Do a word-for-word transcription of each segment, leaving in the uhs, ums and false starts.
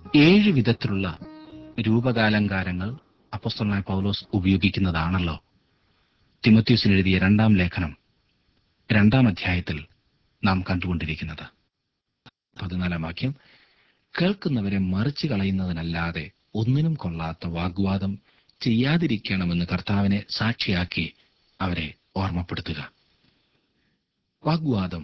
ഏഴ് വിധത്തിലുള്ള രൂപകാലങ്കാരങ്ങൾ അപ്പോസ്തലനായ പൗലോസ് ഉപയോഗിക്കുന്നതാണല്ലോ തിമോഥെയോസിന് എഴുതിയ രണ്ടാം ലേഖനം രണ്ടാം അധ്യായത്തിൽ നാം കണ്ടുകൊണ്ടിരിക്കുന്നത്. പതിനാലാം വാക്യം, കേൾക്കുന്നവരെ മറിച്ചു കളയുന്നതിനല്ലാതെ ഒന്നിനും കൊള്ളാത്ത വാഗ്വാദം ചെയ്യാതിരിക്കണമെന്ന് കർത്താവിനെ സാക്ഷിയാക്കി അവരെ ഓർമ്മപ്പെടുത്തുക. വാഗ്വാദം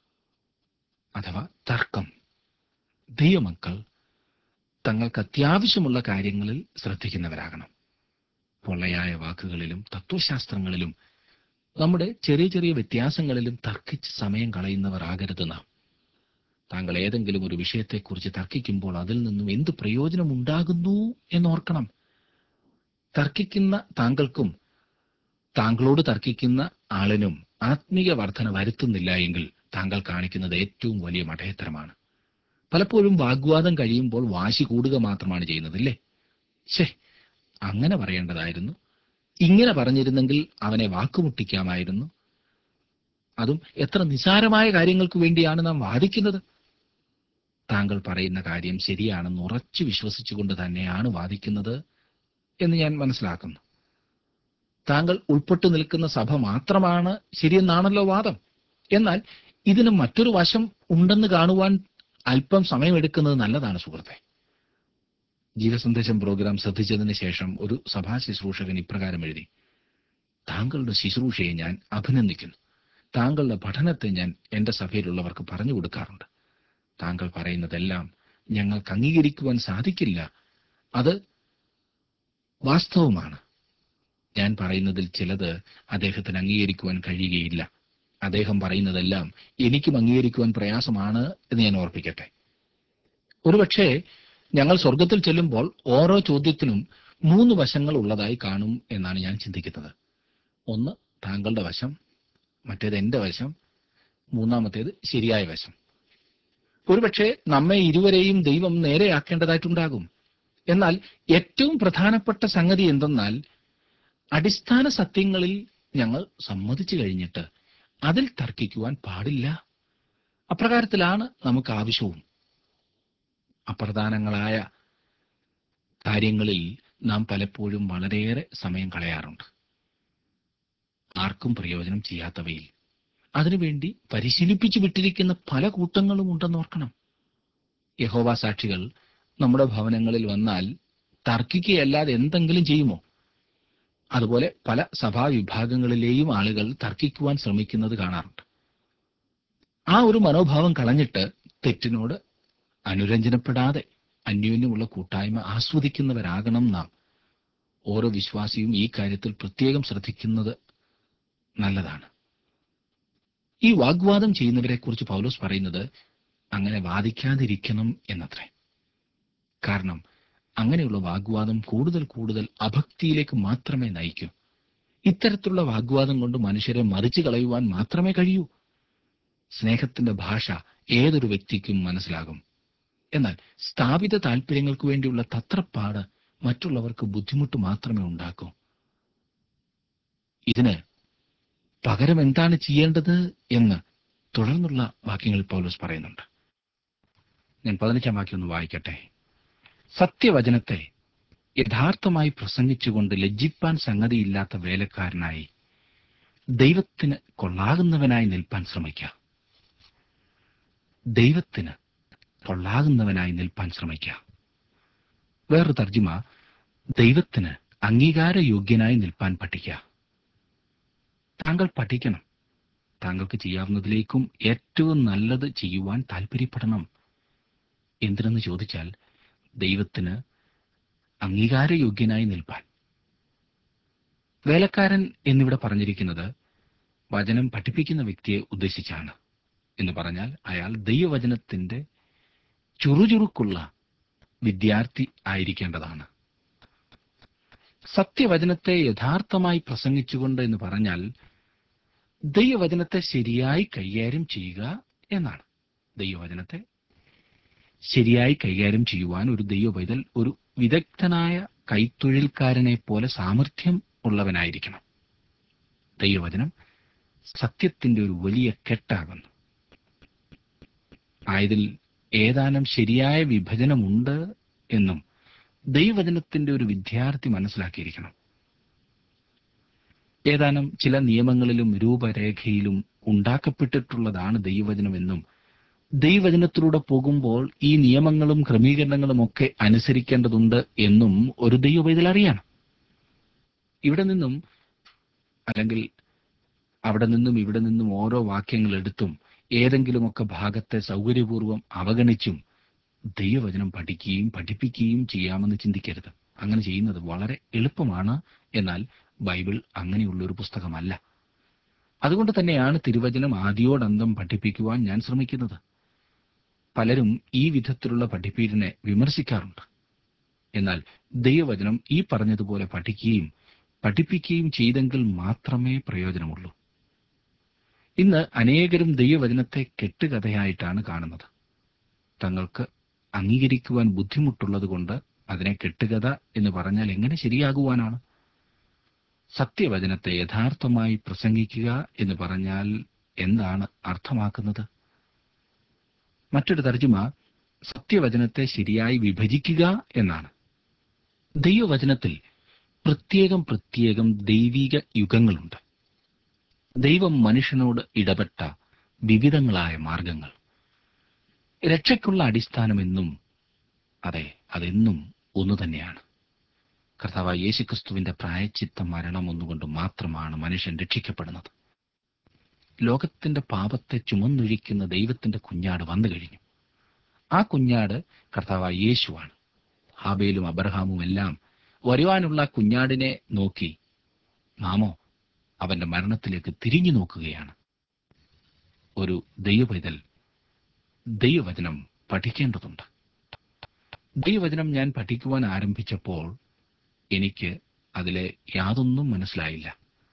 അഥവാ തർക്കം ദൈവമക്കൾ തങ്ങൾക്ക് അത്യാവശ്യമുള്ള കാര്യങ്ങളിൽ ശ്രദ്ധിക്കുന്നവരാകണം. പൊള്ളയായ വാക്കുകളിലും തത്വശാസ്ത്രങ്ങളിലും നമ്മുടെ ചെറിയ ചെറിയ വ്യത്യാസങ്ങളിലും തർക്കിച്ച് സമയം കളയുന്നവർ ആകരുത് നാം. താങ്കൾ ഏതെങ്കിലും ഒരു വിഷയത്തെക്കുറിച്ച് തർക്കിക്കുമ്പോൾ അതിൽ നിന്നും എന്ത് പ്രയോജനം ഉണ്ടാകുന്നു എന്നോർക്കണം. തർക്കിക്കുന്ന താങ്കൾക്കും താങ്കളോട് തർക്കിക്കുന്ന ആളിനും ആത്മീയ വർധന വരുത്തുന്നില്ല എങ്കിൽ താങ്കൾ കാണിക്കുന്നത് ഏറ്റവും വലിയ മഠയത്തരമാണ്. പലപ്പോഴും വാഗ്വാദം കഴിയുമ്പോൾ വാശി കൂടുക മാത്രമാണ് ചെയ്യുന്നതില്ലേ. ശേ, അങ്ങനെ പറയേണ്ടതായിരുന്നു, ഇങ്ങനെ പറഞ്ഞിരുന്നെങ്കിൽ അവനെ വാക്കുമുട്ടിക്കാമായിരുന്നു. അതും എത്ര നിസാരമായ കാര്യങ്ങൾക്ക് വേണ്ടിയാണ് നാം വാദിക്കുന്നത്. താങ്കൾ പറയുന്ന കാര്യം ശരിയാണെന്ന് ഉറച്ചു വിശ്വസിച്ചുകൊണ്ട് തന്നെയാണ് വാദിക്കുന്നത് എന്ന് ഞാൻ മനസ്സിലാക്കുന്നു. താങ്കൾ ഉൾപ്പെട്ടു നിൽക്കുന്ന സഭ മാത്രമാണ് ശരിയെന്നാണല്ലോ വാദം. എന്നാൽ ഇതിന് മറ്റൊരു വശം ഉണ്ടെന്ന് കാണുവാൻ അല്പം സമയമെടുക്കുന്നത് നല്ലതാണ് സുഹൃത്തെ. ജീവസന്ദേശം പ്രോഗ്രാം ശ്രദ്ധിച്ചതിന് ശേഷം ഒരു സഭാ ശുശ്രൂഷകൻ ഇപ്രകാരം എഴുതി: താങ്കളുടെ ശുശ്രൂഷയെ ഞാൻ അഭിനന്ദിക്കുന്നു. താങ്കളുടെ പഠനത്തെ ഞാൻ എന്റെ സഭയിലുള്ളവർക്ക് പറഞ്ഞു കൊടുക്കാറുണ്ട്. താങ്കൾ പറയുന്നതെല്ലാം ഞങ്ങൾക്ക് അംഗീകരിക്കുവാൻ സാധിക്കില്ല. അത് വാസ്തവമാണ്. ഞാൻ പറയുന്നതിൽ ചിലത് അദ്ദേഹത്തിന് അംഗീകരിക്കുവാൻ കഴിയുകയില്ല. അദ്ദേഹം പറയുന്നതെല്ലാം എനിക്കും അംഗീകരിക്കുവാൻ പ്രയാസമാണ് എന്ന് ഞാൻ ഓർപ്പിക്കട്ടെ. ഒരുപക്ഷെ ഞങ്ങൾ സ്വർഗത്തിൽ ചെല്ലുമ്പോൾ ഓരോ ചോദ്യത്തിനും മൂന്ന് വശങ്ങൾ ഉള്ളതായി കാണും എന്നാണ് ഞാൻ ചിന്തിക്കുന്നത്. ഒന്ന് താങ്കളുടെ വശം, മറ്റേത് എന്റെ വശം, മൂന്നാമത്തേത് ശരിയായ വശം. ഒരുപക്ഷെ നമ്മെ ഇരുവരെയും ദൈവം നേരെയാക്കേണ്ടതായിട്ടുണ്ടാകും. എന്നാൽ ഏറ്റവും പ്രധാനപ്പെട്ട സംഗതി എന്തെന്നാൽ, അടിസ്ഥാന സത്യങ്ങളിൽ ഞങ്ങൾ സമ്മതിച്ചു കഴിഞ്ഞിട്ട് അതിൽ തർക്കിക്കുവാൻ പാടില്ല. അപ്രകാരത്തിലാണ് നമുക്ക് ആവശ്യവും. അപ്രധാനങ്ങളായ കാര്യങ്ങളിൽ നാം പലപ്പോഴും വളരെയേറെ സമയം കളയാറുണ്ട്. ആർക്കും പ്രയോജനം ചെയ്യാത്തവയിൽ അതിനുവേണ്ടി പരിശീലിപ്പിച്ചു വിട്ടിരിക്കുന്ന പല കൂട്ടങ്ങളും ഉണ്ടെന്നോർക്കണം. യഹോവ സാക്ഷികൾ നമ്മുടെ ഭവനങ്ങളിൽ വന്നാൽ തർക്കിക്കുകയല്ലാതെ എന്തെങ്കിലും ചെയ്യുമോ? അതുപോലെ പല സഭാവിഭാഗങ്ങളിലെയും ആളുകൾ തർക്കിക്കുവാൻ ശ്രമിക്കുന്നത് കാണാറുണ്ട്. ആ ഒരു മനോഭാവം കളഞ്ഞിട്ട് തെറ്റിനോട് അനുരഞ്ജനപ്പെടാതെ അന്യോന്യമുള്ള കൂട്ടായ്മ ആസ്വദിക്കുന്നവരാകണം നാം. ഓരോ വിശ്വാസിയും ഈ കാര്യത്തിൽ പ്രത്യേകം ശ്രദ്ധിക്കുന്നത് നല്ലതാണ്. ഈ വാഗ്വാദം ചെയ്യുന്നവരെ കുറിച്ച് പൗലോസ് പറയുന്നത് അങ്ങനെ വാദിക്കാതിരിക്കണം എന്നത്രേ. കാരണം അങ്ങനെയുള്ള വാഗ്വാദം കൂടുതൽ കൂടുതൽ അഭക്തിയിലേക്ക് മാത്രമേ നയിക്കൂ. ഇത്തരത്തിലുള്ള വാഗ്വാദം കൊണ്ട് മനുഷ്യരെ മറിച്ചു കളയുവാൻ മാത്രമേ കഴിയൂ. സ്നേഹത്തിന്റെ ഭാഷ ഏതൊരു വ്യക്തിക്കും മനസ്സിലാകും. എന്നാൽ സ്ഥാപിത താല്പര്യങ്ങൾക്ക് വേണ്ടിയുള്ള തത്രപ്പാട് മറ്റുള്ളവർക്ക് ബുദ്ധിമുട്ട് മാത്രമേ ഉണ്ടാക്കൂ. ഇതിന് പകരം എന്താണ് ചെയ്യേണ്ടത് എന്ന് തുടർന്നുള്ള വാക്യങ്ങളിൽ പൗലോസ് പറയുന്നുണ്ട്. ഞാൻ പതിനഞ്ചാം വാക്യം ഒന്ന് വായിക്കട്ടെ. സത്യവചനത്തെ യഥാർത്ഥമായി പ്രസംഗിച്ചുകൊണ്ട് ലജ്ജിപ്പാൻ സംഗതിയില്ലാത്ത വേലക്കാരനായി ദൈവത്തിന് കൊള്ളാകുന്നവനായി നിൽപ്പാൻ ശ്രമിക്കുക. ദൈവത്തിന് കൊള്ളാകുന്നവനായി നിൽപ്പാൻ ശ്രമിക്കുക. വേറൊരു തർജ്ജിമ, ദൈവത്തിന് അംഗീകാരയോഗ്യനായി നിൽപ്പാൻ പഠിക്കുക. താങ്കൾ പഠിക്കണം. താങ്കൾക്ക് ചെയ്യാവുന്നതിലേക്കും ഏറ്റവും നല്ലത് ചെയ്യുവാൻ താല്പര്യപ്പെടണം. എന്തിനെന്ന് ചോദിച്ചാൽ, ദൈവത്തിന് അംഗീകാരയോഗ്യനായി നിൽപ്പാൻ. വേലക്കാരൻ എന്നിവിടെ പറഞ്ഞിരിക്കുന്നത് വചനം പഠിപ്പിക്കുന്ന വ്യക്തിയെ ഉദ്ദേശിച്ചാണ്. എന്ന് പറഞ്ഞാൽ അയാൾ ദൈവവചനത്തിന്റെ ചുറുചുറുക്കുള്ള വിദ്യാർത്ഥി ആയിരിക്കേണ്ടതാണ്. സത്യവചനത്തെ യഥാർത്ഥമായി പ്രസംഗിച്ചുകൊണ്ട് എന്ന് പറഞ്ഞാൽ ദൈവവചനത്തെ ശരിയായി കൈകാര്യം ചെയ്യുക എന്നാണ്. ദൈവവചനത്തെ ശരിയായി കൈകാര്യം ചെയ്യുവാൻ ഒരു ദൈവപൈതൽ ഒരു വിദഗ്ധനായ കൈത്തൊഴിൽക്കാരനെ പോലെ സാമർഥ്യം ഉള്ളവനായിരിക്കണം. ദൈവവചനം സത്യത്തിന്റെ ഒരു വലിയ കെട്ടാകുന്നു. ആയതിൽ ഏതാനും ശരിയായ വിഭജനമുണ്ട് എന്നും ദൈവവചനത്തിന്റെ ഒരു വിദ്യാർത്ഥി മനസ്സിലാക്കിയിരിക്കണം. ഏതാനും ചില നിയമങ്ങളിലും രൂപരേഖയിലും ഉണ്ടാക്കപ്പെട്ടിട്ടുള്ളതാണ് ദൈവവചനമെന്നും ദൈവവചനത്തിലൂടെ പോകുമ്പോൾ ഈ നിയമങ്ങളും ക്രമീകരണങ്ങളും ഒക്കെ അനുസരിക്കേണ്ടതുണ്ട് എന്നും ഒരു ദൈവവേദൽ അറിയണം. ഇവിടെ നിന്നും അല്ലെങ്കിൽ അവിടെ നിന്നും ഇവിടെ നിന്നും ഓരോ വാക്യങ്ങൾ എടുത്തും ഏതെങ്കിലുമൊക്കെ ഭാഗത്തെ സൗകര്യപൂർവ്വം അവഗണിച്ചും ദൈവവചനം പഠിക്കുകയും പഠിപ്പിക്കുകയും ചെയ്യാമെന്ന് ചിന്തിക്കരുത്. അങ്ങനെ ചെയ്യുന്നത് വളരെ എളുപ്പമാണ്. എന്നാൽ ബൈബിൾ അങ്ങനെയുള്ള ഒരു പുസ്തകമല്ല. അതുകൊണ്ട് തന്നെയാണ് തിരുവചനം ആദിയോടന്തം പഠിപ്പിക്കുവാൻ ഞാൻ ശ്രമിക്കുന്നത്. പലരും ഈ വിധത്തിലുള്ള പഠിപ്പീരിനെ വിമർശിക്കാറുണ്ട്. എന്നാൽ ദൈവവചനം ഈ പറഞ്ഞതുപോലെ പഠിക്കുകയും പഠിപ്പിക്കുകയും ചെയ്തെങ്കിൽ മാത്രമേ പ്രയോജനമുള്ളൂ. ഇന്ന് അനേകരും ദൈവവചനത്തെ കെട്ടുകഥയായിട്ടാണ് കാണുന്നത്. തങ്ങൾക്ക് അംഗീകരിക്കുവാൻ ബുദ്ധിമുട്ടുള്ളതുകൊണ്ട് അതിനെ കെട്ടുകഥ എന്ന് പറഞ്ഞാൽ എങ്ങനെ ശരിയാകുവാനാണ്? സത്യവചനത്തെ യഥാർത്ഥമായി പ്രസംഗിക്കുക എന്ന് പറഞ്ഞാൽ എന്താണ് അർത്ഥമാക്കുന്നത്? മറ്റൊരു തർജ്ജിമ സത്യവചനത്തെ ശരിയായി വിഭജിക്കുക എന്നാണ്. ദൈവവചനത്തിൽ പ്രത്യേകം പ്രത്യേകം ദൈവിക യുഗങ്ങളുണ്ട്. ദൈവം മനുഷ്യനോട് ഇടപെട്ട വിവിധങ്ങളായ മാർഗങ്ങൾ. രക്ഷയ്ക്കുള്ള അടിസ്ഥാനമെന്നും അതെ അതെന്നും ഒന്നു തന്നെയാണ്. കർത്താവായ യേശുക്രിസ്തുവിന്റെ പ്രായശ്ചിത്ത മരണം ഒന്നുകൊണ്ട് മാത്രമാണ് മനുഷ്യൻ രക്ഷിക്കപ്പെടുന്നത്. ലോകത്തിന്റെ പാപത്തെ ചുമന്നൊഴിക്കുന്ന ദൈവത്തിന്റെ കുഞ്ഞാട് വന്നു കഴിഞ്ഞു. ആ കുഞ്ഞാട് കർത്താവായ യേശുവാണ്. ഹാബേലും അബ്രഹാമും എല്ലാം വരുവാനുള്ള കുഞ്ഞാടിനെ നോക്കി നാമോ അവന്റെ മരണത്തിലേക്ക് തിരിഞ്ഞു നോക്കുകയാണ്. ഒരു ദൈവപൈതൽ ദൈവവചനം പഠിക്കേണ്ടതുണ്ട്. ദൈവവചനം ഞാൻ പഠിക്കുവാൻ ആരംഭിച്ചപ്പോൾ എനിക്ക് അതിലെ യാതൊന്നും മനസ്സിലായില്ല.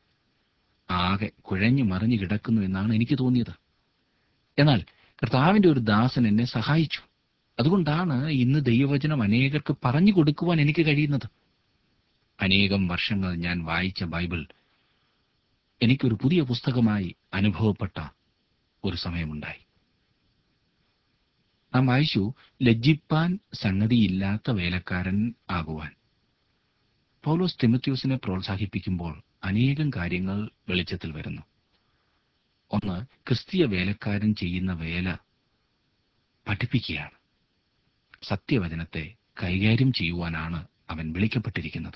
ആകെ കുഴഞ്ഞു മറിഞ്ഞു കിടക്കുന്നു എന്നാണ് എനിക്ക് തോന്നിയത്. എന്നാൽ കർത്താവിന്റെ ഒരു ദാസൻ എന്നെ സഹായിച്ചു. അതുകൊണ്ടാണ് ഇന്ന് ദൈവവചനം അനേകർക്ക് പറഞ്ഞു കൊടുക്കുവാൻ എനിക്ക് കഴിയുന്നത്. അനേകം വർഷങ്ങൾ ഞാൻ വായിച്ച ബൈബിൾ എനിക്കൊരു പുതിയ പുസ്തകമായി അനുഭവപ്പെട്ട ഒരു സമയമുണ്ടായി. നാം വായിച്ചു, ലജ്ജിപ്പാൻ സംഗതിയില്ലാത്ത വേലക്കാരൻ ആകുവാൻ. പൗലോസ് തിമോഥെയോസിനെ പ്രോത്സാഹിപ്പിക്കുമ്പോൾ അനേകം കാര്യങ്ങൾ വെളിച്ചത്തിൽ വരുന്നു. ഒന്ന്, ക്രിസ്തീയ വേലക്കാരൻ ചെയ്യുന്ന വേല പഠിപ്പിക്കുകയാണ്. സത്യവചനത്തെ കൈകാര്യം ചെയ്യുവാനാണ് അവൻ വിളിക്കപ്പെട്ടിരിക്കുന്നത്.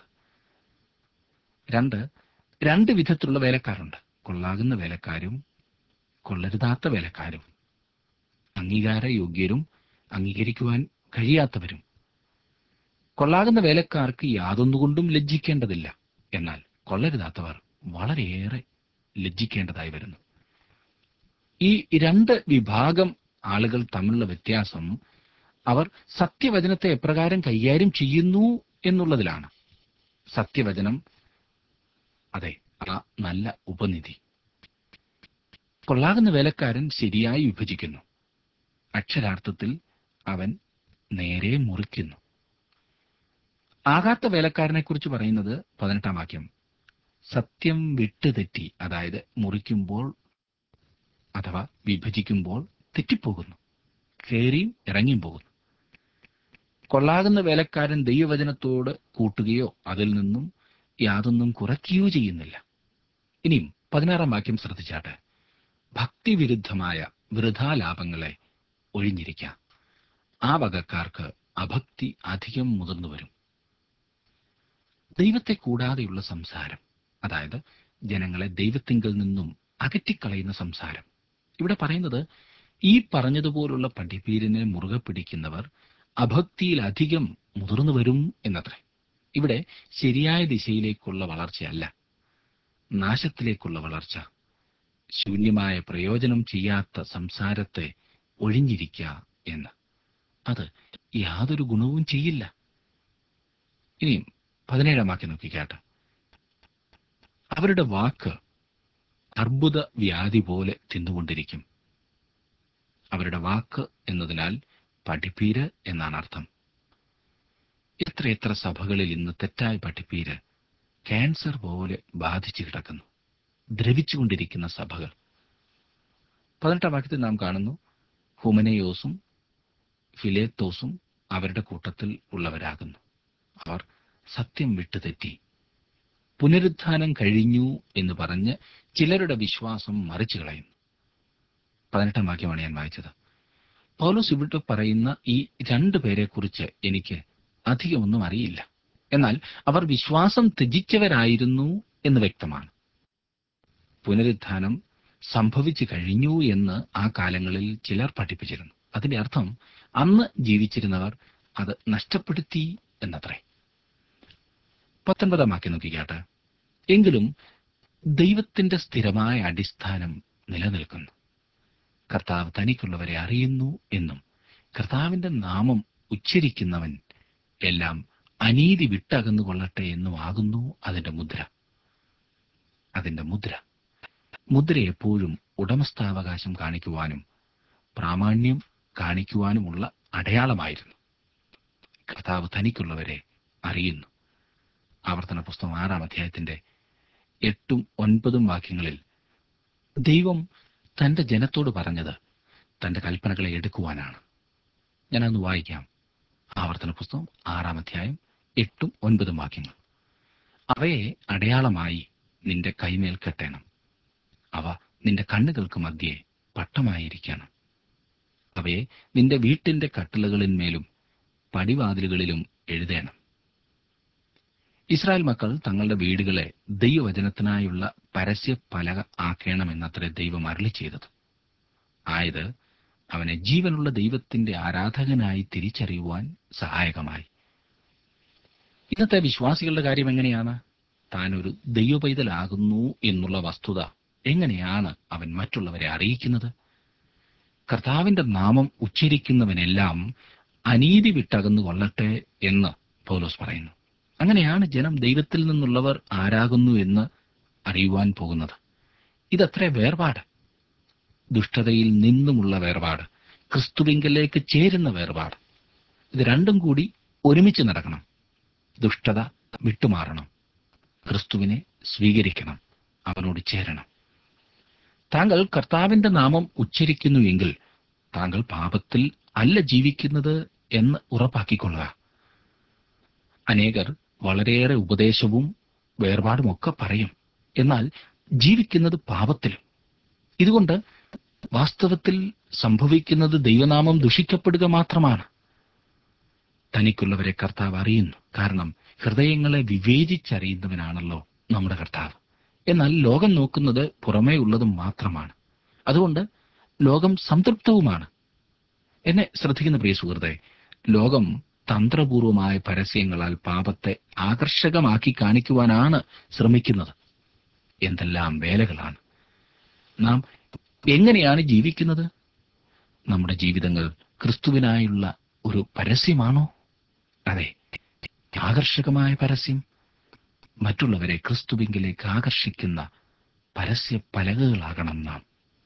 രണ്ട്, രണ്ട് വിധത്തിലുള്ള വേലക്കാരുണ്ട്. കൊള്ളാകുന്ന വേലക്കാരും കൊള്ളരുതാത്ത വേലക്കാരും, അംഗീകാരയോഗ്യരും അംഗീകരിക്കുവാൻ കഴിയാത്തവരും. കൊള്ളാകുന്ന വേലക്കാർക്ക് യാതൊന്നുകൊണ്ടും ലജ്ജിക്കേണ്ടതില്ല. എന്നാൽ കൊള്ളരുതാത്തവർ വളരെയേറെ ലജ്ജിക്കേണ്ടതായി വരുന്നു. ഈ രണ്ട് വിഭാഗം ആളുകൾ തമ്മിലുള്ള വ്യത്യാസം അവർ സത്യവചനത്തെ എപ്രകാരം കൈകാര്യം ചെയ്യുന്നു എന്നുള്ളതിലാണ്. സത്യവചനം, അതെ, ആ നല്ല ഉപനിധി. കൊള്ളാകുന്ന വേലക്കാരൻ ശരിയായി വിഭജിക്കുന്നു. അക്ഷരാർത്ഥത്തിൽ അവൻ നേരെ മുറിക്കുന്നു. ആകാത്ത വേലക്കാരനെ കുറിച്ച് പറയുന്നത് പതിനെട്ടാം വാക്യം. സത്യം വിട്ടുതെറ്റി, അതായത് മുറിക്കുമ്പോൾ അഥവാ വിഭജിക്കുമ്പോൾ തെറ്റിപ്പോകുന്നു, കയറിയും ഇറങ്ങിയും പോകുന്നു. കൊള്ളാകുന്ന വേലക്കാരൻ ദൈവവചനത്തോട് കൂട്ടുകയോ അതിൽ നിന്നും യാതൊന്നും കുറയ്ക്കുകയോ ചെയ്യുന്നില്ല. ഇനിയും പതിനാറാം വാക്യം ശ്രദ്ധിച്ചാട്ടെ. ഭക്തിവിരുദ്ധമായ വൃഥാലാപങ്ങളെ ഒഴിഞ്ഞിരിക്കാം. ആ വകക്കാർക്ക് അഭക്തി അധികം മുതിർന്നു വരും. ദൈവത്തെ കൂടാതെയുള്ള സംസാരം, അതായത് ജനങ്ങളെ ദൈവത്തിങ്കൽ നിന്നും അകറ്റിക്കളയുന്ന സംസാരം. ഇവിടെ പറയുന്നത് ഈ പറഞ്ഞതുപോലുള്ള പഠിപ്പീരിനെ മുറുകെ പിടിക്കുന്നവർ അഭക്തിയിൽ അധികം മുതിർന്നു വരും എന്നത്രേ. ഇവിടെ ശരിയായ ദിശയിലേക്കുള്ള വളർച്ചയല്ല, നാശത്തിലേക്കുള്ള വളർച്ച. ശൂന്യമായ പ്രയോജനം ചെയ്യാത്ത സംസാരത്തെ ഒഴിഞ്ഞിരിക്കുക എന്ന്. അത് യാതൊരു ഗുണവും ചെയ്യില്ല. ഇനിയും പതിനേഴാം വാക്യം നോക്കിക്കാട്ടെ. അവരുടെ വാക്ക് അർബുദ വ്യാധി പോലെ തിന്നുകൊണ്ടിരിക്കും. അവരുടെ വാക്ക് എന്നതിനാൽ പഠിപ്പീര് എന്നാണ് അർത്ഥം. എത്രയെത്ര സഭകളിൽ ഇന്ന് തെറ്റായ പഠിപ്പീര് ക്യാൻസർ പോലെ ബാധിച്ചു കിടക്കുന്നു. ദ്രവിച്ചുകൊണ്ടിരിക്കുന്ന സഭകൾ. പതിനെട്ടാം വാക്യത്തിൽ നാം കാണുന്നു, ഹുമനയോസും ഫിലേത്തോസും അവരുടെ കൂട്ടത്തിൽ ഉള്ളവരാകുന്നു. അവർ സത്യം വിട്ടുതെറ്റി പുനരുത്ഥാനം കഴിഞ്ഞു എന്ന് പറഞ്ഞ് ചിലരുടെ വിശ്വാസം മറിച്ചു കളയുന്നു. പതിനെട്ടാം വാക്യമാണ് ഞാൻ വായിച്ചത്. പൗലോസ് ഇവിടെ പറയുന്ന ഈ രണ്ടു പേരെക്കുറിച്ച് എനിക്ക് അധികമൊന്നും അറിയില്ല. എന്നാൽ അവർ വിശ്വാസം ത്യജിച്ചവരായിരുന്നു എന്ന് വ്യക്തമാണ്. പുനരുത്ഥാനം സംഭവിച്ചു കഴിഞ്ഞു എന്ന് ആ കാലങ്ങളിൽ ചിലർ പഠിപ്പിച്ചിരുന്നു. അതിന്റെ അർത്ഥം അന്ന് ജീവിച്ചിരുന്നവർ അത് നഷ്ടപ്പെടുത്തി എന്നത്രേ. പത്തൊൻപതാം വാക്യം നോക്കിക്കാട്ടെ. എങ്കിലും ദൈവത്തിന്റെ സ്ഥിരമായ അടിസ്ഥാനം നിലനിൽക്കുന്നു. കർത്താവ് തനിക്കുള്ളവരെ അറിയുന്നു എന്നും കർത്താവിന്റെ നാമം ഉച്ചരിക്കുന്നവൻ എല്ലാം അനീതി വിട്ടകന്നു കൊള്ളട്ടെ എന്നും ആകുന്നു അതിന്റെ മുദ്ര. അതിന്റെ മുദ്ര മുദ്ര എപ്പോഴും ഉടമസ്ഥാവകാശം കാണിക്കുവാനും പ്രാമാണ്യം കാണിക്കുവാനുമുള്ള അടയാളമായിരുന്നു. കർത്താവ് തനിക്കുള്ളവരെ അറിയുന്നു. ആവർത്തന പുസ്തകം ആറാം അധ്യായത്തിന്റെ എട്ടും ഒൻപതും വാക്യങ്ങളിൽ ദൈവം തന്റെ ജനത്തോട് പറഞ്ഞത് തന്റെ കൽപ്പനകളെ എടുക്കുവാനാണ്. ഞാനൊന്ന് വായിക്കാം. ആവർത്തന പുസ്തകം ആറാം അധ്യായം എട്ടും ഒൻപതും വാക്യങ്ങൾ. അവയെ അടയാളമായി നിന്റെ കൈമേൽ കെട്ടണം. അവ നിന്റെ കണ്ണുകൾക്ക് മധ്യേ പട്ടമായിരിക്കണം. അവയെ നിന്റെ വീട്ടിന്റെ കട്ടിലുകളിന്മേലും പടിവാതിലുകളിലും എഴുതേണം. ഇസ്രായേൽ മക്കൾ തങ്ങളുടെ വീടുകളെ ദൈവവചനത്തിനായുള്ള പരസ്യ പലക ആക്കണമെന്നത്രേ ദൈവം അരുളി ചെയ്തത്. ആയത് അവനെ ജീവനുള്ള ദൈവത്തിന്റെ ആരാധകനായി തിരിച്ചറിയുവാൻ സഹായകമായി. ഇന്നത്തെ വിശ്വാസികളുടെ കാര്യം എങ്ങനെയാണ്? താനൊരു ദൈവപൈതലാകുന്നു എന്നുള്ള വസ്തുത എങ്ങനെയാണ് അവൻ മറ്റുള്ളവരെ അറിയിക്കുന്നത്? കർത്താവിന്റെ നാമം ഉച്ചരിക്കുന്നവനെല്ലാം അനീതി വിട്ടകന്നു കൊള്ളട്ടെ എന്ന് പൗലോസ് പറയുന്നു. അങ്ങനെയാണ് ജനം ദൈവത്തിൽ നിന്നുള്ളവർ ആരാകുന്നു എന്ന് അറിയുവാൻ പോകുന്നത്. ഇതത്ര വേർപാട്. ദുഷ്ടതയിൽ നിന്നുമുള്ള വേർപാട്, ക്രിസ്തുവിങ്കലേക്ക് ചേരുന്ന വേർപാട്. ഇത് രണ്ടും കൂടി ഒരുമിച്ച് നടക്കണം. ദുഷ്ടത വിട്ടുമാറണം, ക്രിസ്തുവിനെ സ്വീകരിക്കണം, അവനോട് ചേരണം. താങ്കൾ കർത്താവിന്റെ നാമം ഉച്ചരിക്കുന്നു എങ്കിൽ താങ്കൾ പാപത്തിൽ അല്ല ജീവിക്കുന്നത് എന്ന് ഉറപ്പാക്കിക്കൊള്ളുക. അനേകർ വളരെയേറെ ഉപദേശവും വേർപാടുമൊക്കെ പറയും, എന്നാൽ ജീവിക്കുന്നത് പാപത്തിലും. ഇതുകൊണ്ട് വാസ്തവത്തിൽ സംഭവിക്കുന്നത് ദൈവനാമം ദുഷിക്കപ്പെടുക മാത്രമാണ്. തനിക്കുള്ളവരെ കർത്താവ് അറിയുന്നു. കാരണം ഹൃദയങ്ങളെ വിവേചിച്ചറിയുന്നവനാണല്ലോ നമ്മുടെ കർത്താവ്. എന്നാൽ ലോകം നോക്കുന്നത് പുറമേ ഉള്ളതും മാത്രമാണ്. അതുകൊണ്ട് ലോകം സംതൃപ്തവുമാണ്. എന്നെ ശ്രദ്ധിക്കുന്ന പ്രിയ സുഹൃത്തെ, ലോകം തന്ത്രപൂർവമായ പരസ്യങ്ങളാൽ പാപത്തെ ആകർഷകമാക്കി കാണിക്കുവാനാണ് ശ്രമിക്കുന്നത്. എന്തെല്ലാം വേലകളാണ്! നാം എങ്ങനെയാണ് ജീവിക്കുന്നത്? നമ്മുടെ ജീവിതങ്ങൾ ക്രിസ്തുവിനായുള്ള ഒരു പരസ്യമാണോ? അതെ, ആകർഷകമായ പരസ്യം. മറ്റുള്ളവരെ ക്രിസ്തുവിങ്കിലേക്ക് ആകർഷിക്കുന്ന പരസ്യ പലകകളാകണം നാം.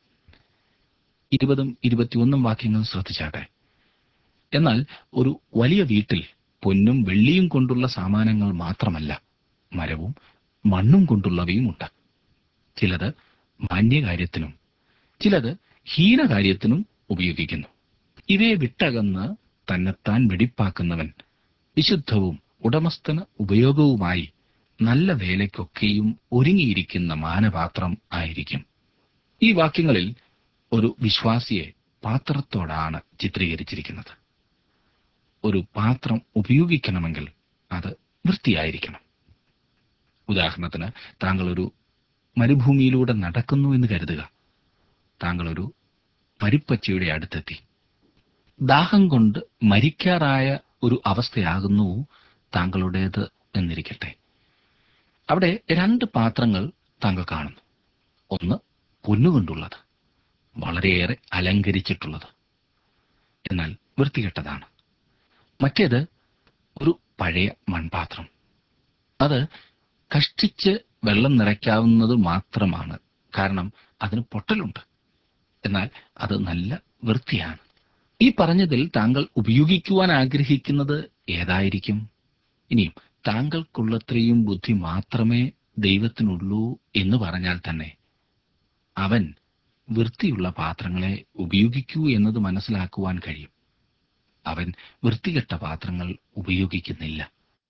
ഇരുപതും ഇരുപത്തിയൊന്നും വാക്യങ്ങൾ ശ്രദ്ധിച്ചാട്ടെ. എന്നാൽ ഒരു വലിയ വീട്ടിൽ പൊന്നും വെള്ളിയും കൊണ്ടുള്ള സാമാനങ്ങൾ മാത്രമല്ല, മരവും മണ്ണും കൊണ്ടുള്ളവയുമുണ്ട്. ചിലത് മാന്യകാര്യത്തിനും ചിലത് ഹീനകാര്യത്തിനും ഉപയോഗിക്കുന്നു. ഇവയെ വിട്ടകന്ന് തന്നെത്താൻ വെടിപ്പാക്കുന്നവൻ വിശുദ്ധവും ഉടമസ്ഥന് ഉപയോഗവുമായി നല്ല വേലയ്ക്കൊക്കെയും ഒരുങ്ങിയിരിക്കുന്ന മാനപാത്രം ആയിരിക്കും. ഈ വാക്യങ്ങളിൽ ഒരു വിശ്വാസിയെ പാത്രത്തോടാണ് ചിത്രീകരിച്ചിരിക്കുന്നത്. ഒരു പാത്രം ഉപയോഗിക്കണമെങ്കിൽ അത് വൃത്തിയായിരിക്കണം. ഉദാഹരണത്തിന്, താങ്കൾ ഒരു മരുഭൂമിയിലൂടെ നടക്കുന്നു എന്ന് കരുതുക. താങ്കൾ ഒരു പരിപ്പച്ചയുടെ അടുത്തെത്തി. ദാഹം കൊണ്ട് മരിക്കാറായ ഒരു അവസ്ഥയാകുന്നു താങ്കളുടേത് എന്നിരിക്കട്ടെ. അവിടെ രണ്ട് പാത്രങ്ങൾ താങ്കൾ കാണുന്നു. ഒന്ന് പൊന്നുകൊണ്ടുള്ളത്, വളരെയേറെ അലങ്കരിച്ചിട്ടുള്ളത്, എന്നാൽ വൃത്തികെട്ടതാണ്. മറ്റേത് ഒരു പഴയ മൺപാത്രം. അത് കഷ്ടിച്ച് വെള്ളം നിറയ്ക്കാവുന്നത് മാത്രമാണ്. കാരണം അതിന് പൊട്ടലുണ്ട്, എന്നാൽ അത് നല്ല വൃത്തിയാണ്. ഈ പറഞ്ഞതിൽ താങ്കൾ ഉപയോഗിക്കുവാൻ ആഗ്രഹിക്കുന്നത് ഏതായിരിക്കും? ഇനിയും താങ്കൾക്കുള്ളത്രയും ബുദ്ധി മാത്രമേ ദൈവത്തിനുള്ളൂ എന്ന് പറഞ്ഞാൽ തന്നെ അവൻ വൃത്തിയുള്ള പാത്രങ്ങളെ ഉപയോഗിക്കൂ എന്നത് മനസ്സിലാക്കുവാൻ കഴിയും. അവൻ വൃത്തികെട്ട പാത്രങ്ങൾ ഉപയോഗിക്കുന്നില്ല.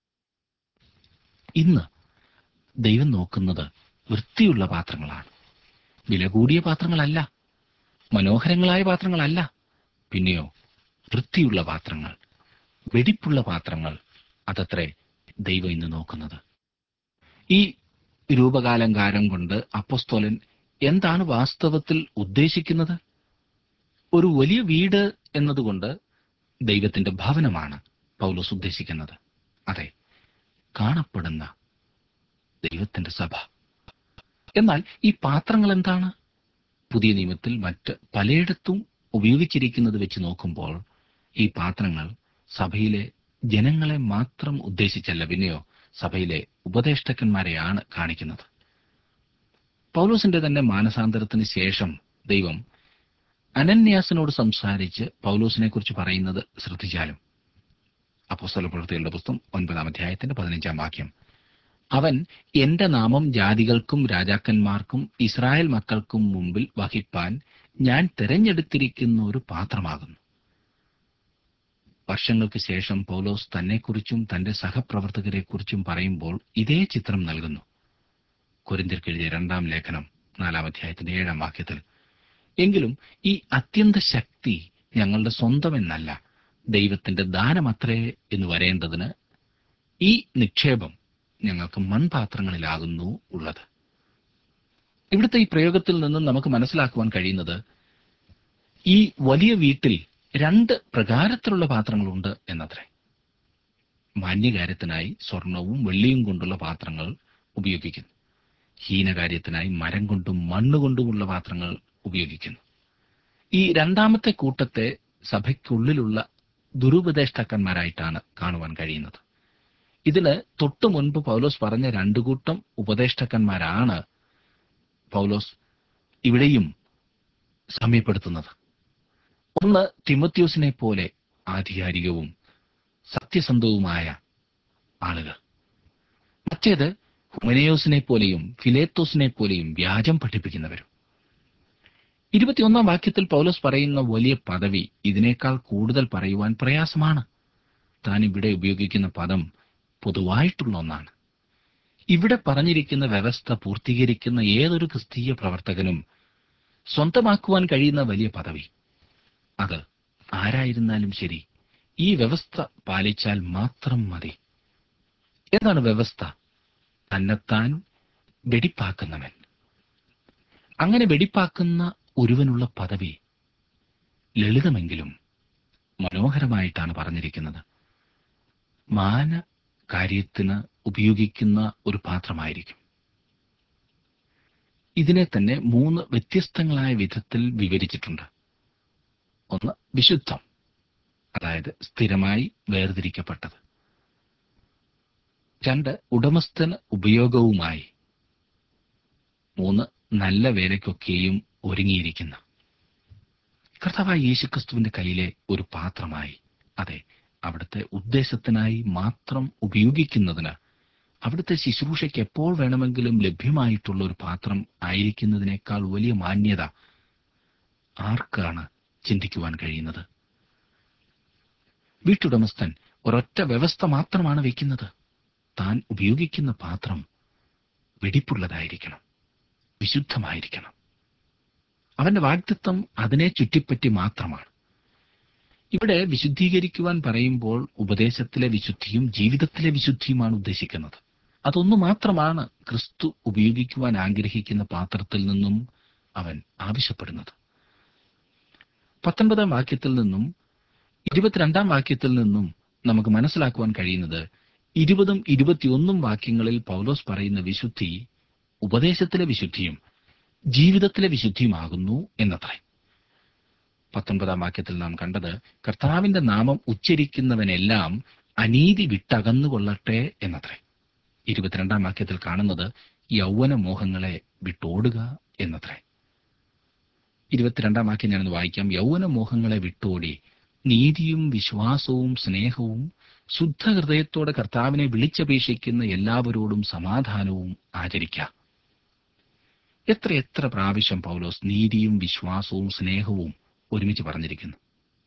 ഇന്ന് ദൈവം നോക്കുന്നത് വൃത്തിയുള്ള പാത്രങ്ങളാണ്. വില കൂടിയ പാത്രങ്ങളല്ല, മനോഹരങ്ങളായ പാത്രങ്ങളല്ല, പിന്നെയോ വൃത്തിയുള്ള പാത്രങ്ങൾ, വെടിപ്പുള്ള പാത്രങ്ങൾ. അതത്രേ ദൈവം ഇന്ന് നോക്കുന്നത്. ഈ രൂപകാലങ്കാരം കൊണ്ട് അപ്പോസ്തലൻ എന്താണ് വാസ്തവത്തിൽ ഉദ്ദേശിക്കുന്നത്? ഒരു വലിയ വീട് എന്നതുകൊണ്ട് ദൈവത്തിന്റെ ഭവനമാണ് പൗലോസ് ഉദ്ദേശിക്കുന്നത്. അതെ, കാണപ്പെടുന്ന ദൈവത്തിന്റെ സഭ. എന്നാൽ ഈ പാത്രങ്ങൾ എന്താണ്? പുതിയ നിയമത്തിൽ മറ്റ് പലയിടത്തും ഉപയോഗിച്ചിരിക്കുന്നത് വെച്ച് നോക്കുമ്പോൾ ഈ പാത്രങ്ങൾ സഭയിലെ ജനങ്ങളെ മാത്രം ഉദ്ദേശിച്ചല്ല, പിന്നെയോ സഭയിലെ ഉപദേഷ്ടാക്കന്മാരെയാണ് കാണിക്കുന്നത്. പൗലോസിന്റെ തന്നെ മാനസാന്തരത്തിന് ശേഷം ദൈവം അനന്യാസിനോട് സംസാരിച്ച് പൗലോസിനെ കുറിച്ച് പറയുന്നത് ശ്രദ്ധിച്ചാലും, അപ്പോസ്തലപ്രവൃത്തികളുടെ പുസ്തകം ഒൻപതാം അധ്യായത്തിന്റെ പതിനഞ്ചാം വാക്യം, അവൻ എന്റെ നാമം ജാതികൾക്കും രാജാക്കന്മാർക്കും ഇസ്രായേൽ മക്കൾക്കും മുമ്പിൽ വഹിപ്പാൻ ഞാൻ തിരഞ്ഞെടുത്തിരിക്കുന്ന ഒരു പാത്രമാകുന്നു. വർഷങ്ങൾക്ക് ശേഷം പൗലോസ് തന്നെക്കുറിച്ചും തന്റെ സഹപ്രവർത്തകരെക്കുറിച്ചും പറയുമ്പോൾ ഇതേ ചിത്രം നൽകുന്നു. കൊരിന്ത്യർക്ക് എഴുതിയ രണ്ടാം ലേഖനം നാലാം അധ്യായത്തിന്റെ ഏഴാം വാക്യത്തിൽ, എങ്കിലും ഈ അത്യന്ത ശക്തി ഞങ്ങളുടെ സ്വന്തമെന്നല്ല, ദൈവത്തിന്റെ ദാനമത്രേ എന്ന് വരേണ്ടതിന് ഈ നിക്ഷേപം ഞങ്ങൾക്ക് മൺപാത്രങ്ങളിലാകുന്നു ഉള്ളത്. ഇവിടുത്തെ ഈ പ്രയോഗത്തിൽ നിന്നും നമുക്ക് മനസ്സിലാക്കുവാൻ കഴിയുന്നത്, ഈ വലിയ വീട്ടിൽ രണ്ട് പ്രകാരത്തിലുള്ള പാത്രങ്ങളുണ്ട് എന്നത്രേ. മാന്യകാര്യത്തിനായി സ്വർണവും വെള്ളിയും കൊണ്ടുള്ള പാത്രങ്ങൾ ഉപയോഗിക്കുന്നു. ഹീനകാര്യത്തിനായി മരം കൊണ്ടും മണ്ണുകൊണ്ടുമുള്ള പാത്രങ്ങൾ ഉപയോഗിക്കുന്നു. ഈ രണ്ടാമത്തെ കൂട്ടത്തെ സഭയ്ക്കുള്ളിലുള്ള ദുരുപദേഷ്ടാക്കന്മാരായിട്ടാണ് കാണുവാൻ കഴിയുന്നത്. ഇതിന് തൊട്ടു മുൻപ് പൗലോസ് പറഞ്ഞ രണ്ടു കൂട്ടം ഉപദേഷ്ടാക്കന്മാരാണ് പൗലോസ് ഇവിടെയും സാമ്യപ്പെടുത്തുന്നത്. ഒന്ന് തിമോഥെയോസിനെ പോലെ ആധികാരികവും സത്യസന്ധവുമായ ആളുകൾ. മറ്റേത് ഹുമനയോസിനെ പോലെയും ഫിലേത്തോസിനെ പോലെയും വ്യാജം പഠിപ്പിക്കുന്നവരും. ഇരുപത്തിയൊന്നാം വാക്യത്തിൽ പൗലോസ് പറയുന്ന വലിയ പദവി ഇതിനേക്കാൾ കൂടുതൽ പറയുവാൻ പ്രയാസമാണ്. താൻ ഇവിടെ ഉപയോഗിക്കുന്ന പദം പൊതുവായിട്ടുള്ള ഒന്നാണ്. ഇവിടെ പറഞ്ഞിരിക്കുന്ന വ്യവസ്ഥ പൂർത്തീകരിക്കുന്ന ഏതൊരു ക്രിസ്തീയ പ്രവർത്തകനും സ്വന്തമാക്കുവാൻ കഴിയുന്ന വലിയ പദവി. അത് ആരായിരുന്നാലും ശരി, ഈ വ്യവസ്ഥ പാലിച്ചാൽ മാത്രം മതി. ഏതാണ് വ്യവസ്ഥ? തന്നെത്താൻ വെടിപ്പാക്കുന്നവൻ. അങ്ങനെ വെടിപ്പാക്കുന്ന ഒരുവനുള്ള പദവി ലളിതമെങ്കിലും മനോഹരമായിട്ടാണ് പറഞ്ഞിരിക്കുന്നത്. മാന കാര്യത്തിന് ഉപയോഗിക്കുന്ന ഒരു പാത്രമായിരിക്കും. ഇതിനെ തന്നെ മൂന്ന് വ്യത്യസ്തങ്ങളായ വിധത്തിൽ വിവരിച്ചിട്ടുണ്ട്. ഒന്ന് വിശുദ്ധം, അതായത് സ്ഥിരമായി വേർതിരിക്കപ്പെട്ടത്. രണ്ട് ഉടമസ്ഥന് ഉപയോഗവുമായി. മൂന്ന് നല്ല വേലയ്ക്കൊക്കെയും ഒരുങ്ങിയിരിക്കുന്ന. കർത്താവായ യേശുക്രിസ്തുവിന്റെ കയ്യിലെ ഒരു പാത്രമായി, അതെ, അവിടുത്തെ ഉദ്ദേശത്തിനായി മാത്രം ഉപയോഗിക്കുന്നതിന്, അവിടുത്തെ ശുശ്രൂഷയ്ക്ക് എപ്പോൾ വേണമെങ്കിലും ലഭ്യമായിട്ടുള്ള ഒരു പാത്രം ആയിരിക്കുന്നതിനേക്കാൾ വലിയ മാന്യത ആർക്കാണ് ചിന്തിക്കുവാൻ കഴിയുന്നത്? വീട്ടുടമസ്ഥൻ ഒരൊറ്റ വ്യവസ്ഥ മാത്രമാണ് വയ്ക്കുന്നത്. താൻ ഉപയോഗിക്കുന്ന പാത്രം വെടിപ്പുള്ളതായിരിക്കണം, വിശുദ്ധമായിരിക്കണം. അവന്റെ വാഗ്ദത്തം അതിനെ ചുറ്റിപ്പറ്റി മാത്രമാണ്. ഇവിടെ വിശുദ്ധീകരിക്കുവാൻ പറയുമ്പോൾ ഉപദേശത്തിലെ വിശുദ്ധിയും ജീവിതത്തിലെ വിശുദ്ധിയുമാണ് ഉദ്ദേശിക്കുന്നത്. അതൊന്നു മാത്രമാണ് ക്രിസ്തു ഉപയോഗിക്കുവാൻ ആഗ്രഹിക്കുന്ന പാത്രത്തിൽ നിന്നും അവൻ ആവശ്യപ്പെടുന്നത്. പത്തൊൻപതാം വാക്യത്തിൽ നിന്നും ഇരുപത്തിരണ്ടാം വാക്യത്തിൽ നിന്നും നമുക്ക് മനസ്സിലാക്കുവാൻ കഴിയുന്നത്, ഇരുപതും ഇരുപത്തിയൊന്നും വാക്യങ്ങളിൽ പൗലോസ് പറയുന്ന വിശുദ്ധി ഉപദേശത്തിലെ വിശുദ്ധിയും ജീവിതത്തിലെ വിശുദ്ധിയുമാകുന്നു എന്നത്രേ. പത്തൊൻപതാം വാക്യത്തിൽ നാം കണ്ടത്, കർത്താവിന്റെ നാമം ഉച്ചരിക്കുന്നവനെല്ലാം അനീതി വിട്ടകന്നുകൊള്ളട്ടെ എന്നത്രേ. ഇരുപത്തിരണ്ടാം വാക്യത്തിൽ കാണുന്നത് യൗവന മോഹങ്ങളെ വിട്ടോടുക എന്നത്രേ. ഇരുപത്തിരണ്ടാം വാക്യം ഞാനൊന്ന് വായിക്കാം. യൗവന മോഹങ്ങളെ വിട്ടോടി നീതിയും വിശ്വാസവും സ്നേഹവും ശുദ്ധ ഹൃദയത്തോടെ കർത്താവിനെ വിളിച്ചപേക്ഷിക്കുന്ന എല്ലാവരോടും സമാധാനവും ആചരിക്കാം. എത്ര എത്ര പ്രാവശ്യം പൗലോസ് നീതിയും വിശ്വാസവും സ്നേഹവും ഒരുമിച്ച് പറഞ്ഞിരിക്കുന്നു.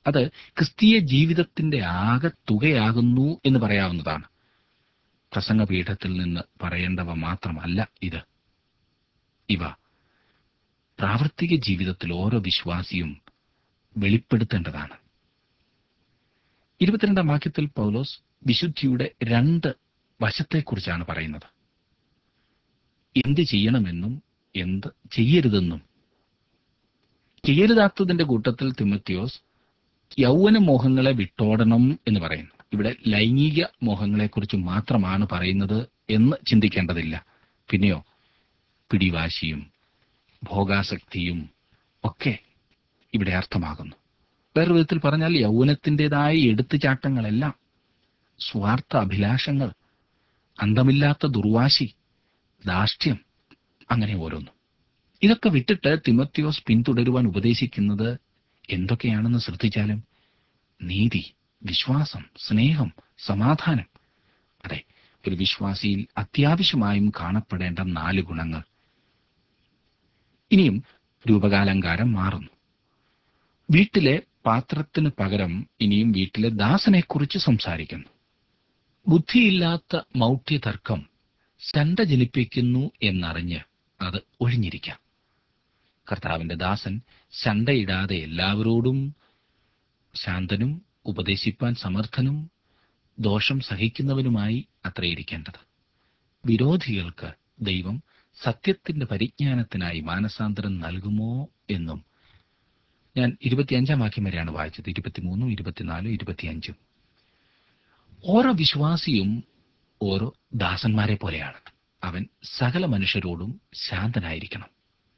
അത് ക്രിസ്തീയ ജീവിതത്തിന്റെ ആകെ തുകയാകുന്നു എന്ന് പറയാവുന്നതാണ്. പ്രസംഗപീഠത്തിൽ നിന്ന് പറയേണ്ടവ മാത്രമല്ല ഇത്. ഇവ പ്രാവർത്തിക ജീവിതത്തിൽ ഓരോ വിശ്വാസിയും വെളിപ്പെടുത്തേണ്ടതാണ്. ഇരുപത്തിരണ്ടാം വാക്യത്തിൽ പൗലോസ് വിശുദ്ധിയുടെ രണ്ട് വശത്തെക്കുറിച്ചാണ് പറയുന്നത്. എന്ത് ചെയ്യണമെന്നും എന്ത് ചെയ്യരുതെന്നും. ചെയ്യരുതാത്തതിന്റെ കൂട്ടത്തിൽ തിമോത്തിയോസ് യൗവന മോഹങ്ങളെ വിട്ടോടണം എന്ന് പറയുന്നു. ഇവിടെ ലൈംഗിക മോഹങ്ങളെക്കുറിച്ച് മാത്രമാണ് പറയുന്നത് എന്ന് ചിന്തിക്കേണ്ടതില്ല. പിന്നെയോ പിടിവാശിയും ഭോഗാസക്തിയും ഒക്കെ ഇവിടെ അർത്ഥമാകുന്നു. വേറൊരു വിധത്തിൽ പറഞ്ഞാൽ യൗവനത്തിൻ്റെതായ എടുത്തുചാട്ടങ്ങളെല്ലാം, സ്വാർത്ഥ അഭിലാഷങ്ങൾ, അന്തമില്ലാത്ത ദുർവാശി, ധാർഷ്ട്യം, അങ്ങനെ ഓരോന്നും. ഇതൊക്കെ വിട്ടിട്ട് തിമോത്തിയോസ് പിന്തുടരുവാൻ ഉപദേശിക്കുന്നത് എന്തൊക്കെയാണെന്ന് ശ്രദ്ധിച്ചാലും നീതി, വിശ്വാസം, സ്നേഹം, സമാധാനം. അതെ, ഒരു വിശ്വാസിയിൽ അത്യാവശ്യമായും കാണപ്പെടേണ്ട നാല് ഗുണങ്ങൾ. ഇനിയും രൂപകാലങ്കാരം മാറുന്നു. വീട്ടിലെ പാത്രത്തിന് പകരം ഇനിയും വീട്ടിലെ ദാസനെക്കുറിച്ച് സംസാരിക്കുന്നു. ബുദ്ധിയില്ലാത്ത മൗഢ്യതർക്കം ശണ്ട ജനിപ്പിക്കുന്നു എന്നറിഞ്ഞ് അത് ഒഴിഞ്ഞിരിക്കാം. കർത്താവിന്റെ ദാസൻ ശണ്ടയിടാതെ എല്ലാവരോടും ശാന്തനും ഉപദേശിപ്പാൻ സമർത്ഥനും ദോഷം സഹിക്കുന്നവനുമായി അത്രയിരിക്കേണ്ടത്. വിരോധികൾക്ക് ദൈവം സത്യത്തിന്റെ പരിജ്ഞാനത്തിനായി മാനസാന്തരം നൽകുമോ എന്നും ഞാൻ ഇരുപത്തിയഞ്ചാം വാക്യം വരെയാണ് വായിച്ചത്. ഇരുപത്തിമൂന്നും ഇരുപത്തിനാലും ഇരുപത്തിയഞ്ചും. ഓരോ വിശ്വാസിയും ഓരോ ദാസന്മാരെ പോലെയാണ്. അവൻ സകല മനുഷ്യരോടും ശാന്തനായിരിക്കണം.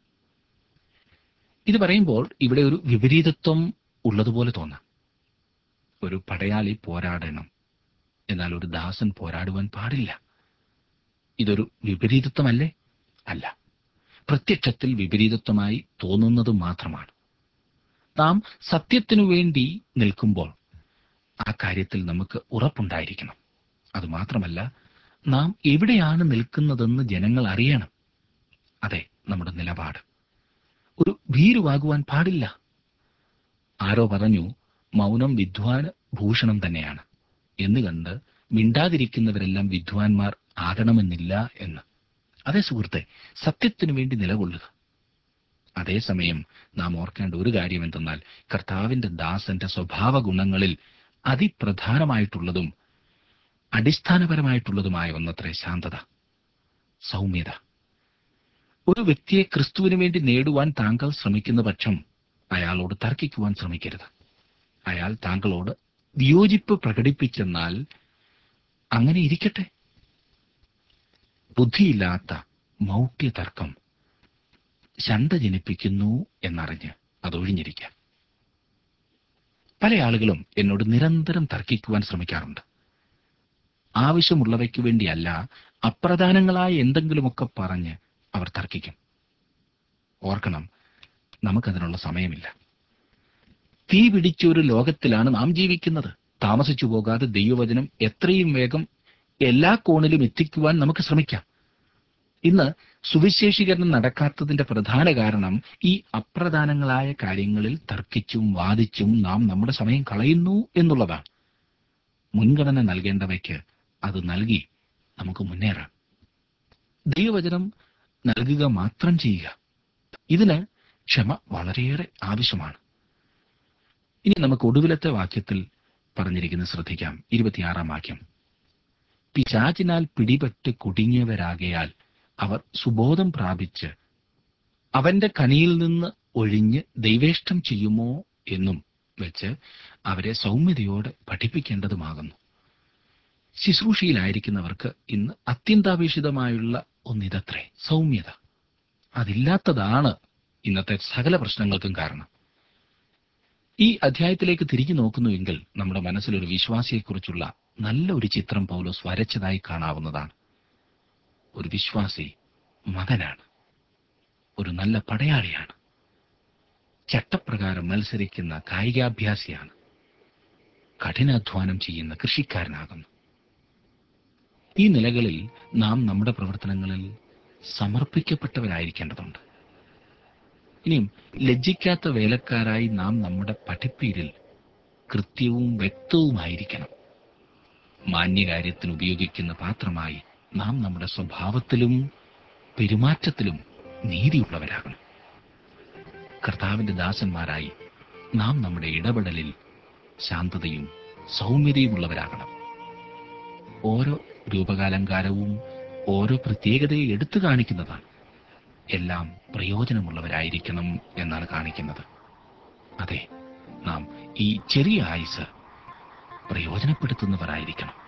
ഇത് പറയുമ്പോൾ ഇവിടെ ഒരു വിപരീതത്വം ഉള്ളതുപോലെ തോന്നാം. ഒരു പടയാളി പോരാടണം, എന്നാൽ ഒരു ദാസൻ പോരാടുവാൻ പാടില്ല. ഇതൊരു വിപരീതത്വമല്ലേ? അല്ല, പ്രത്യക്ഷത്തിൽ വിപരീതത്വമായി തോന്നുന്നത് മാത്രമാണ്. നാം സത്യത്തിനു വേണ്ടി നിൽക്കുമ്പോൾ ആ കാര്യത്തിൽ നമുക്ക് ഉറപ്പുണ്ടായിരിക്കണം. അതുമാത്രമല്ല, നാം എവിടെയാണ് നിൽക്കുന്നതെന്ന് ജനങ്ങൾ അറിയണം. അതെ, നമ്മുടെ നിലപാട് ഒരു ഭീരുവാകുവാൻ പാടില്ല. ആരോ പറഞ്ഞു, മൗനം വിദ്വാന് ഭൂഷണം തന്നെയാണ് എന്ന് കണ്ട് മിണ്ടാതിരിക്കുന്നവരെല്ലാം വിദ്വാൻമാർ ആകണമെന്നില്ല എന്ന്. അതേ സുഹൃത്തെ, സത്യത്തിനു വേണ്ടി നിലകൊള്ളുക. അതേസമയം നാം ഓർക്കേണ്ട ഒരു കാര്യം എന്തെന്നാൽ, കർത്താവിന്റെ ദാസന്റെ സ്വഭാവ ഗുണങ്ങളിൽ അതിപ്രധാനമായിട്ടുള്ളതും അടിസ്ഥാനപരമായിട്ടുള്ളതുമായ ഒന്നത്രേ ശാന്തത, സൗമ്യത. ഒരു വ്യക്തിയെ ക്രിസ്തുവിന് വേണ്ടി നേടുവാൻ താങ്കൾ ശ്രമിക്കുന്ന പക്ഷം അയാളോട് തർക്കിക്കുവാൻ ശ്രമിക്കരുത്. അയാൾ താങ്കളോട് വിയോജിപ്പ് പ്രകടിപ്പിച്ചെന്നാൽ അങ്ങനെ ഇരിക്കട്ടെ. ബുദ്ധിയില്ലാത്ത മൗഢ്യതർക്കം ശണ്ട ജനിപ്പിക്കുന്നു എന്നറിഞ്ഞ് അതൊഴിഞ്ഞിരിക്കാം. പല ആളുകളും എന്നോട് നിരന്തരം തർക്കിക്കുവാൻ ശ്രമിക്കാറുണ്ട്. ആവശ്യമുള്ളവയ്ക്ക് വേണ്ടിയല്ല, അപ്രധാനങ്ങളായ എന്തെങ്കിലുമൊക്കെ പറഞ്ഞ് അവർ തർക്കിക്കും. ഓർക്കണം, നമുക്കതിനുള്ള സമയമില്ല. തീ പിടിച്ച ഒരു ലോകത്തിലാണ് നാം ജീവിക്കുന്നത്. താമസിച്ചു പോകാതെ ദൈവവചനം എത്രയും വേഗം എല്ലാ കോണിലും എത്തിക്കുവാൻ നമുക്ക് ശ്രമിക്കാം. ഇന്ന് സുവിശേഷീകരണം നടക്കാത്തതിന്റെ പ്രധാന കാരണം ഈ അപ്രധാനങ്ങളായ കാര്യങ്ങളിൽ തർക്കിച്ചും വാദിച്ചും നാം നമ്മുടെ സമയം കളയുന്നു എന്നുള്ളതാണ്. മുൻഗണന നൽകേണ്ടവയ്ക്ക് അത് നൽകി നമുക്ക് മുന്നേറാം. ദൈവവചനം നൽകുക മാത്രം ചെയ്യുക. ഇതിന് ക്ഷമ വളരെയേറെ ആവശ്യമാണ്. ഇനി നമുക്ക് ഒടുവിലത്തെ വാക്യത്തിൽ പറഞ്ഞിരിക്കുന്നത് ശ്രദ്ധിക്കാം. ഇരുപത്തിയാറാം വാക്യം. പിശാചിനാൽ പിടിപെട്ട് കുടുങ്ങിയവരാകയാൽ അവർ സുബോധം പ്രാപിച്ച് അവന്റെ കനിയിൽ നിന്ന് ഒഴിഞ്ഞ് ദൈവേഷ്ടം ചെയ്യുമോ എന്നും വെച്ച് അവരെ സൗമ്യതയോടെ പഠിപ്പിക്കേണ്ടതുമാകുന്നു. ശുശ്രൂഷയിലായിരിക്കുന്നവർക്ക് ഇന്ന് അത്യന്താപേക്ഷിതമായുള്ള ഒന്നിതത്രേ സൗമ്യത. അതില്ലാത്തതാണ് ഇന്നത്തെ സകല പ്രശ്നങ്ങൾക്കും കാരണം. ഈ അധ്യായത്തിലേക്ക് തിരിഞ്ഞു നോക്കുന്നുവെങ്കിൽ നമ്മുടെ മനസ്സിലൊരു വിശ്വാസിയെക്കുറിച്ചുള്ള നല്ല ഒരു ചിത്രം പൗലോസ് വരച്ചതായി കാണാവുന്നതാണ്. ഒരു വിശ്വാസി മകനാണ്, ഒരു നല്ല പടയാളിയാണ്, ചട്ടപ്രകാരം മത്സരിക്കുന്ന കായികാഭ്യാസിയാണ്, കഠിനാധ്വാനം ചെയ്യുന്ന കൃഷിക്കാരനാകുന്നു. ഈ നിലകളിൽ നാം നമ്മുടെ പ്രവർത്തനങ്ങളിൽ സമർപ്പിക്കപ്പെട്ടവരായിരിക്കേണ്ടതുണ്ട്. ഇനിയും ലജ്ജിക്കാത്ത വേലക്കാരായി നാം നമ്മുടെ പഠിപ്പീരിൽ കൃത്യവും വ്യക്തവുമായിരിക്കണം. മാന്യകാര്യത്തിന് ഉപയോഗിക്കുന്ന പാത്രമായി നാം നമ്മുടെ സ്വഭാവത്തിലും പെരുമാറ്റത്തിലും നീതിയുള്ളവരാകണം. കർത്താവിന്റെ ദാസന്മാരായി നാം നമ്മുടെ ഇടപെടലിൽ ശാന്തതയും സൗമ്യതയുമുള്ളവരാകണം. ഓരോ രൂപകാലങ്കാരവും ഓരോ പ്രത്യേകതയെ എടുത്തു കാണിക്കുന്നതാണ്. എല്ലാം പ്രയോജനമുള്ളവരായിരിക്കണം എന്നാണ് കാണിക്കുന്നത്. അതെ, നാം ഈ ചെറിയ ആയുസ് പ്രയോജനപ്പെടുത്തുന്നവരായിരിക്കണം.